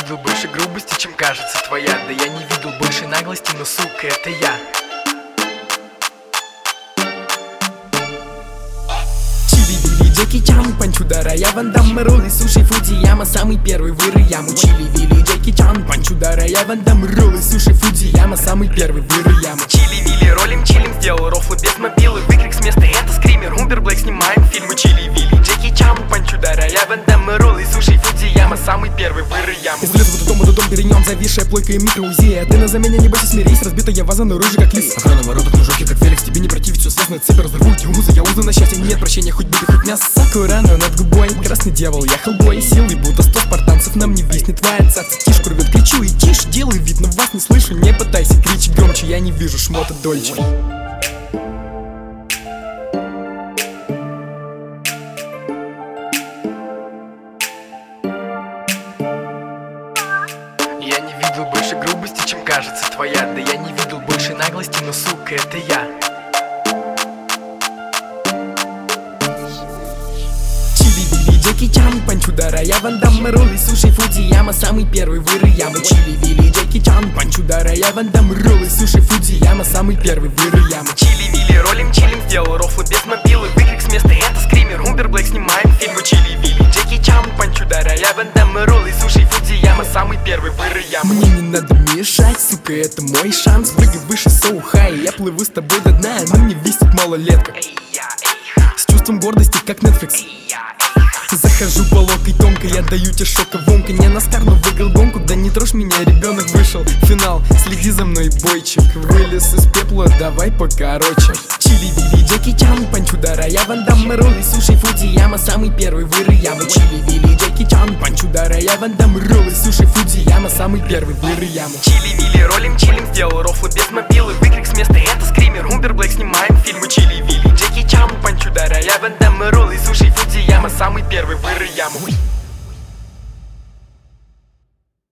видел больше грубости, чем кажется твоя. Да я не видел больше наглости, но сука, это я. Чили, Вилли, Джеки Чан, Панч удара, я Ван Дамм, роллы, суши, Фудзияма, самый первый выры яму. Чили, Вилли, Джеки Чан, Панч удара, я Ван Дамм, роллы, суши, Фудзияма, самый первый выры яму. Чили, Вилли, ролим, чилим, сделал рофлы без мобилы. Выкрик с места, это скример, Умбер Блэк, снимаем фильмы. Чили, Вилли, Джеки Чан, Панч удара, я Ван Дамм, роллы, суши, Фудзияма, самый первый выры яму. Из леса в дом перенем, зависшая плойка и микроузи. А ты на замене не бойся, смирись, разбитая ваза на роже, как лис. Охрана воротах, мужики, как Феликс, тебе не противить, все связано, цепи разорву эти узы. Я узы на счастье, нет прощения, хоть бы ты, хоть мясо. Сакурана над губой, красный дьявол, я хеллбой. Силой будто 100 спартанцев, нам не виснет твоя цаца. Тишку рвет, кричу и тише, делай вид, но вас не слышу. Не пытайся кричать громче, я не вижу шмота Дольче. Я не видел больше грубости, чем кажется твоя. Да я не видел больше наглости, но сука, это я. Чили, Вилли, Джеки Чан, Панч удара, я Ван Дамм, роллы, суши, Фудзияма, самый первый выры яму. Чили, Вилли, Джеки Чан, Панч удара, я Ван Дамм, роллы, суши, Фудзияма, самый первый выры яму. Чили, Вилли, ролим, чилим, сделал рофлы без мобилы. Выкрик с места, это скример, Умбер Блэк, снимаем фильмы. Чили, Вилли, Джеки Чан, Панч удара, я Ван Дамм, роллы, суши, Фудзияма, самый первый выры яму. Мне не надо мешать, сука, это мой шанс. Прыгай выше, so high, я плыву с тобой до дна. Но мне висит малолетка с чувством гордости, как Netflix. Захожу по локой тонко, я даю тебе шоковонка. Не на старт, но выиграл гонку, да не трожь меня, ребенок вышел в финал. Следи за мной, бойчик, вылез из пепла, давай покороче. Чили, Вилли, Джеки Чан, Панч удара, я Ван Дамм, роллы, суши, Фудзияма, самый первый выры яму. Чили, Вилли, Джеки Чан, Панч удара, я Ван Дамм, роллы, суши, Фудзияма, самый первый выры яму. Чили, Вилли, ролим, чилим, сделал рофлы без мобилы. Выкрик с места, это скример, Умбер Блэк, снимаем фильмы. Чили, Вилли, Джеки Чан, Панч удара, я Ван Дамм, роллы, суши, Фудзияма, самый первый выры яму.